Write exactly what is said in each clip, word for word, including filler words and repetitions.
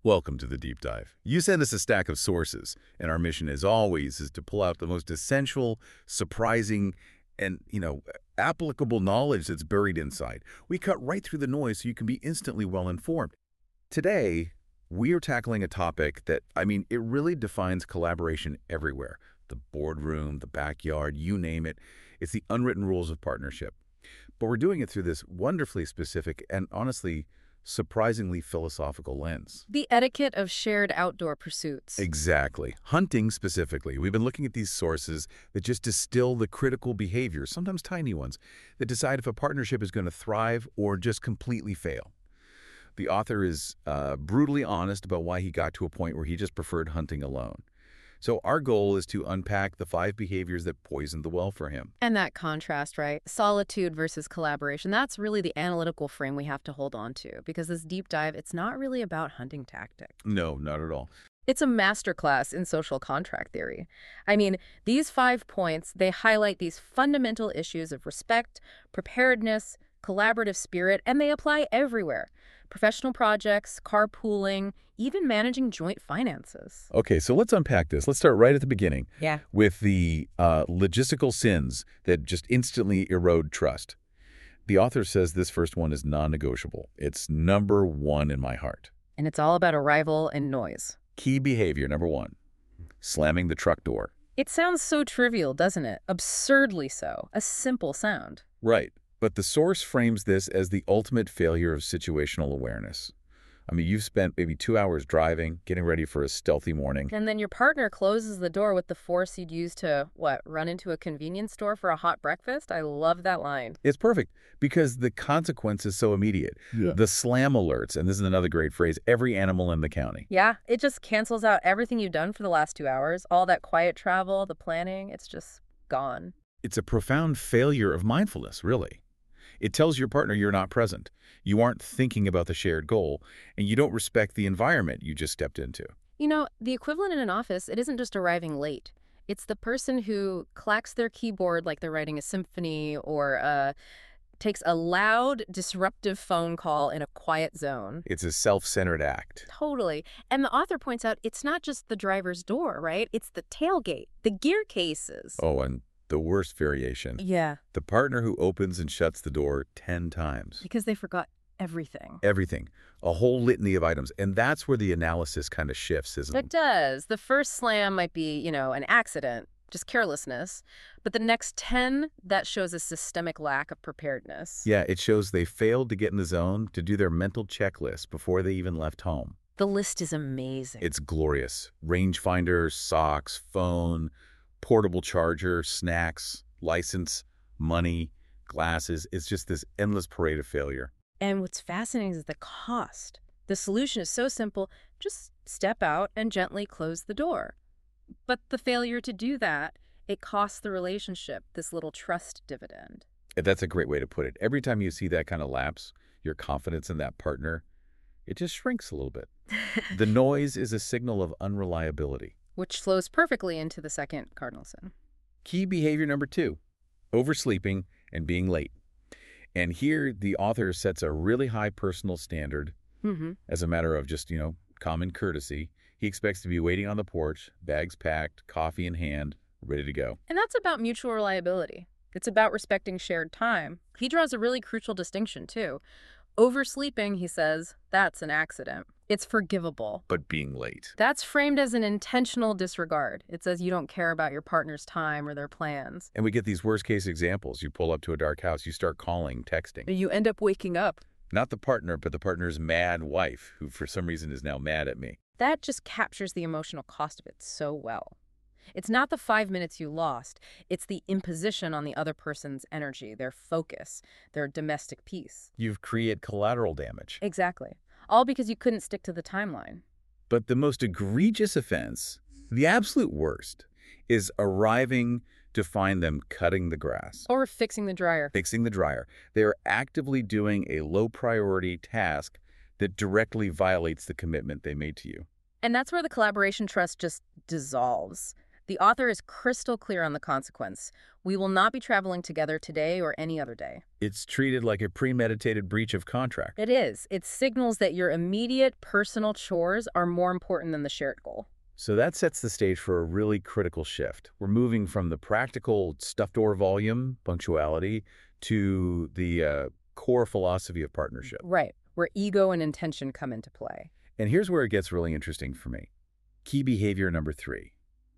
Welcome to the Deep Dive. You send us a stack of sources, and our mission, as always, is to pull out the most essential, surprising, and, you know, applicable knowledge that's buried inside. We cut right through the noise so you can be instantly well-informed. Today, we are tackling a topic that, I mean, it really defines collaboration everywhere. The boardroom, the backyard, you name it. It's the unwritten rules of partnership. But we're doing it through this wonderfully specific and, honestly, surprisingly philosophical lens. The etiquette of shared outdoor pursuits. Exactly. Hunting specifically. We've been looking at these sources that just distill the critical behaviors, sometimes tiny ones, that decide if a partnership is going to thrive or just completely fail. The author is uh, brutally honest about why he got to a point where he just preferred hunting alone. So our goal is to unpack the five behaviors that poisoned the well for him. And that contrast, right? Solitude versus collaboration. That's really the analytical frame we have to hold on to, because this deep dive, it's not really about hunting tactics. No, not at all. It's a masterclass in social contract theory. I mean, these five points, they highlight these fundamental issues of respect, preparedness, collaborative spirit, and they apply everywhere. Professional projects, carpooling, even managing joint finances. Okay, so let's unpack this. Let's start right at the beginning. Yeah. With the uh, logistical sins that just instantly erode trust. The author says this first one is non-negotiable. It's number one in my heart. And it's all about arrival and noise. Key behavior number one, slamming the truck door. It sounds so trivial, doesn't it? Absurdly so. A simple sound. Right. But the source frames this as the ultimate failure of situational awareness. I mean, you've spent maybe two hours driving, getting ready for a stealthy morning. And then your partner closes the door with the force you'd use to, what, run into a convenience store for a hot breakfast? I love that line. It's perfect because the consequence is so immediate. Yeah. The slam alerts, and this is another great phrase, every animal in the county. Yeah, it just cancels out everything you've done for the last two hours. All that quiet travel, the planning, it's just gone. It's a profound failure of mindfulness, really. It tells your partner you're not present. You aren't thinking about the shared goal, and you don't respect the environment you just stepped into. You know, the equivalent in an office, it isn't just arriving late. It's the person who clacks their keyboard like they're writing a symphony or uh, takes a loud, disruptive phone call in a quiet zone. It's a self-centered act. Totally. And the author points out it's not just the driver's door, right? It's the tailgate, the gear cases. Oh, and the worst variation. Yeah. The partner who opens and shuts the door ten times. Because they forgot everything. Everything. A whole litany of items. And that's where the analysis kind of shifts, isn't it? It does. The first slam might be, you know, an accident, just carelessness. But the next ten, that shows a systemic lack of preparedness. Yeah, it shows they failed to get in the zone, to do their mental checklist before they even left home. The list is amazing. It's glorious. Rangefinder, socks, phone, portable charger, snacks, license, money, glasses. It's just this endless parade of failure. And what's fascinating is the cost. The solution is so simple. Just step out and gently close the door. But the failure to do that, it costs the relationship this little trust dividend. That's a great way to put it. Every time you see that kind of lapse, your confidence in that partner, it just shrinks a little bit. The noise is a signal of unreliability. Which flows perfectly into the second cardinal sin. Key behavior number two, oversleeping and being late. And here the author sets a really high personal standard Mm-hmm. as a matter of just, you know, common courtesy. He expects to be waiting on the porch, bags packed, coffee in hand, ready to go. And that's about mutual reliability. It's about respecting shared time. He draws a really crucial distinction, too. Oversleeping, he says, that's an accident. It's forgivable. But being late. That's framed as an intentional disregard. It says you don't care about your partner's time or their plans. And we get these worst-case examples. You pull up to a dark house, you start calling, texting. You end up waking up. Not the partner, but the partner's mad wife, who for some reason is now mad at me. That just captures the emotional cost of it so well. It's not the five minutes you lost. It's the imposition on the other person's energy, their focus, their domestic peace. You've created collateral damage. Exactly. All because you couldn't stick to the timeline. But the most egregious offense, the absolute worst, is arriving to find them cutting the grass. Or fixing the dryer. Fixing the dryer. They are actively doing a low-priority task that directly violates the commitment they made to you. And that's where the collaboration trust just dissolves. The author is crystal clear on the consequence. We will not be traveling together today or any other day. It's treated like a premeditated breach of contract. It is. It signals that your immediate personal chores are more important than the shared goal. So that sets the stage for a really critical shift. We're moving from the practical stuffed door volume, punctuality, to the uh, core philosophy of partnership. Right, where ego and intention come into play. And here's where it gets really interesting for me. Key behavior number three,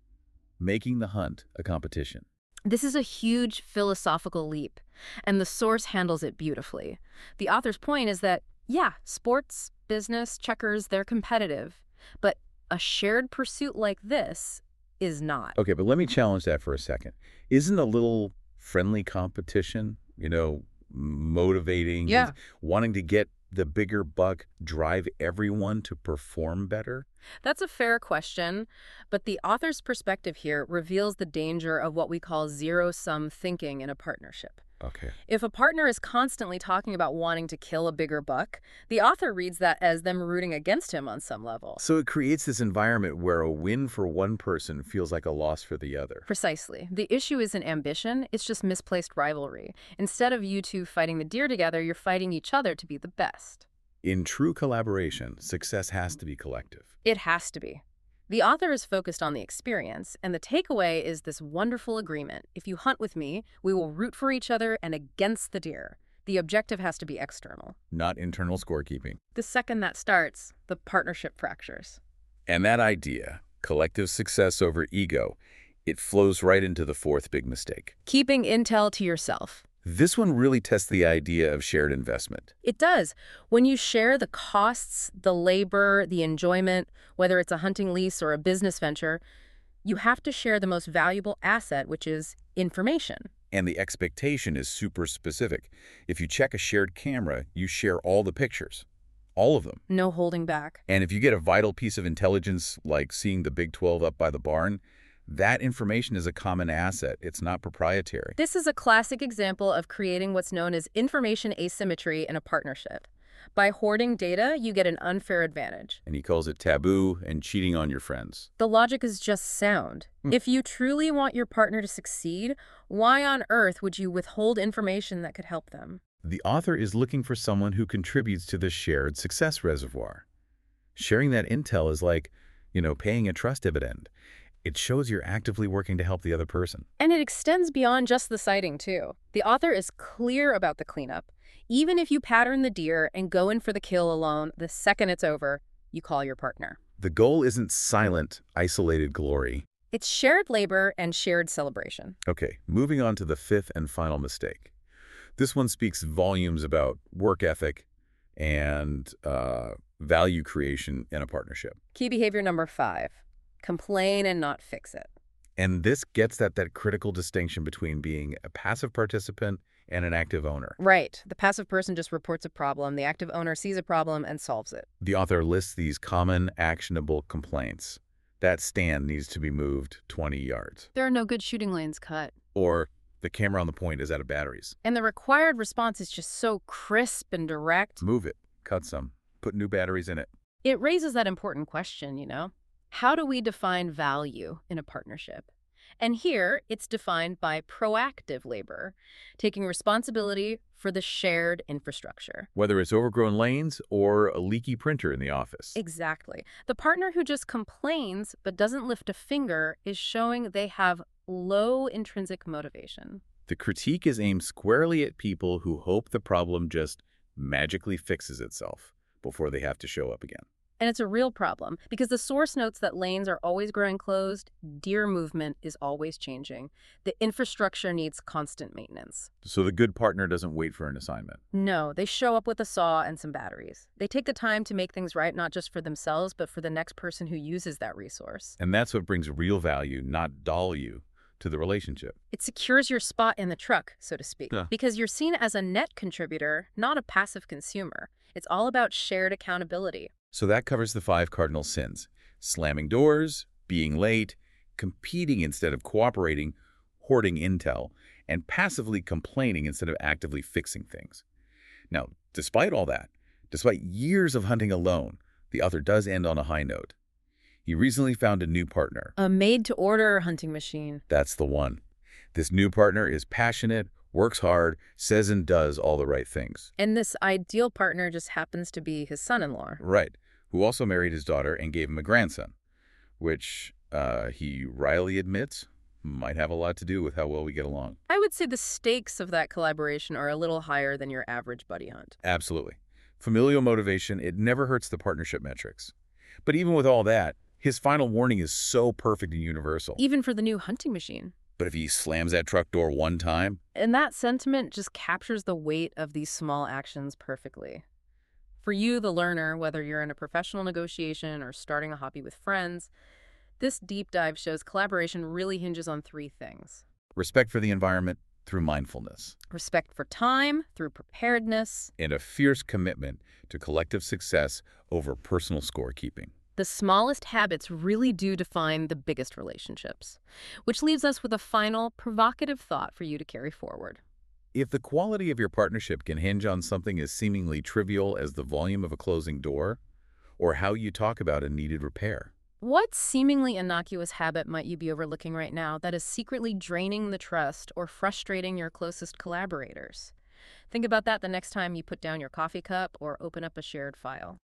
making the hunt a competition. This is a huge philosophical leap, and the source handles it beautifully. The author's point is that, yeah, sports, business, checkers, they're competitive, but a shared pursuit like this is not. Okay, but let me challenge that for a second. Isn't a little friendly competition, you know, motivating, Yeah. wanting to get the bigger buck, drive everyone to perform better? That's a fair question, but the author's perspective here reveals the danger of what we call zero-sum thinking in a partnership. Okay. If a partner is constantly talking about wanting to kill a bigger buck, the author reads that as them rooting against him on some level. So it creates this environment where a win for one person feels like a loss for the other. Precisely. The issue isn't ambition, it's just misplaced rivalry. Instead of you two fighting the deer together, you're fighting each other to be the best. In true collaboration, success has to be collective. It has to be. The author is focused on the experience, and the takeaway is this wonderful agreement. If you hunt with me, we will root for each other and against the deer. The objective has to be external. Not internal scorekeeping. The second that starts, the partnership fractures. And that idea, collective success over ego, it flows right into the fourth big mistake. Keeping intel to yourself. This one really tests the idea of shared investment. It does. When you share the costs, the labor, the enjoyment, whether it's a hunting lease or a business venture, you have to share the most valuable asset, which is information. And the expectation is super specific. If you check a shared camera, you share all the pictures. All of them. No holding back. And if you get a vital piece of intelligence, like seeing the Big twelve up by the barn, that information is a common asset. It's not proprietary. This is a classic example of creating what's known as information asymmetry in a partnership. By hoarding data, you get an unfair advantage. And he calls it taboo and cheating on your friends. The logic is just sound. Hmm. If you truly want your partner to succeed, why on earth would you withhold information that could help them? The author is looking for someone who contributes to the shared success reservoir. Sharing that intel is like, you know, paying a trust dividend. It shows you're actively working to help the other person. And it extends beyond just the sighting, too. The author is clear about the cleanup. Even if you pattern the deer and go in for the kill alone, the second it's over, you call your partner. The goal isn't silent, isolated glory. It's shared labor and shared celebration. Okay, moving on to the fifth and final mistake. This one speaks volumes about work ethic and uh, value creation in a partnership. Key behavior number five. Complain and not fix it. And this gets at that critical distinction between being a passive participant and an active owner. Right. The passive person just reports a problem. The active owner sees a problem and solves it. The author lists these common, actionable complaints. That stand needs to be moved twenty yards. There are no good shooting lanes cut. Or the camera on the point is out of batteries. And the required response is just so crisp and direct. Move it. Cut some. Put new batteries in it. It raises that important question, you know? How do we define value in a partnership? And here, it's defined by proactive labor, taking responsibility for the shared infrastructure. Whether it's overgrown lanes or a leaky printer in the office. Exactly. The partner who just complains but doesn't lift a finger is showing they have low intrinsic motivation. The critique is aimed squarely at people who hope the problem just magically fixes itself before they have to show up again. And it's a real problem because the source notes that lanes are always growing closed, deer movement is always changing. The infrastructure needs constant maintenance. So the good partner doesn't wait for an assignment. No, they show up with a saw and some batteries. They take the time to make things right, not just for themselves, but for the next person who uses that resource. And that's what brings real value, not dull you, to the relationship. It secures your spot in the truck, so to speak, Yeah. because you're seen as a net contributor, not a passive consumer. It's all about shared accountability. So that covers the five cardinal sins: slamming doors, being late, competing instead of cooperating, hoarding intel, and passively complaining instead of actively fixing things. Now, despite all that, despite years of hunting alone, the author does end on a high note. He recently found a new partner. A made-to-order hunting machine. That's the one. This new partner is passionate, works hard, says and does all the right things. And this ideal partner just happens to be his son-in-law. Right. Who also married his daughter and gave him a grandson, which uh, he wryly admits might have a lot to do with how well we get along. I would say the stakes of that collaboration are a little higher than your average buddy hunt. Absolutely. Familial motivation, it never hurts the partnership metrics. But even with all that, his final warning is so perfect and universal. Even for the new hunting machine. But if he slams that truck door one time... And that sentiment just captures the weight of these small actions perfectly. For you, the learner, whether you're in a professional negotiation or starting a hobby with friends, this deep dive shows collaboration really hinges on three things. Respect for the environment through mindfulness. Respect for time through preparedness. And a fierce commitment to collective success over personal scorekeeping. The smallest habits really do define the biggest relationships, which leaves us with a final, provocative thought for you to carry forward. If the quality of your partnership can hinge on something as seemingly trivial as the volume of a closing door, or how you talk about a needed repair, what seemingly innocuous habit might you be overlooking right now that is secretly draining the trust or frustrating your closest collaborators? Think about that the next time you put down your coffee cup or open up a shared file.